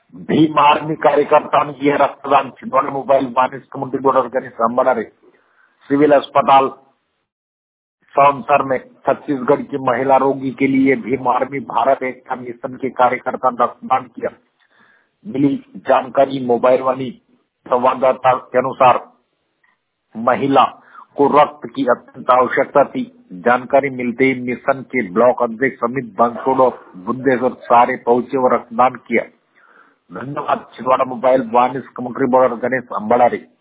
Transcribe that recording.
Bhim army कार्यकर्ता ने किया रक्तदान। छिंदवाड़ा मोबाइल बानिस community board organise Ambadari civil अस्पताल सौनसर में छत्तीसगढ़ की महिला रोगी के लिए भीम आर्मी भारत एकता मिशन के कार्यकर्ता ने रक्तदान किया। मिली जानकारी मोबाइल वाली संवाददाता के अनुसार महिला को रक्त की अत्यंत आवश्यकता थी। जानकारी मिलते ही मिशन के ब्लॉक अध्यक्ष अमित बंसोड़ और बुद्धेश्वर सारे पहुंचे और रक्तदान किया। धन्यवाद। छिंदवाड़ा मोबाइल वानिस कम्युनिटी बोर्ड गणेश अंबड़ारी।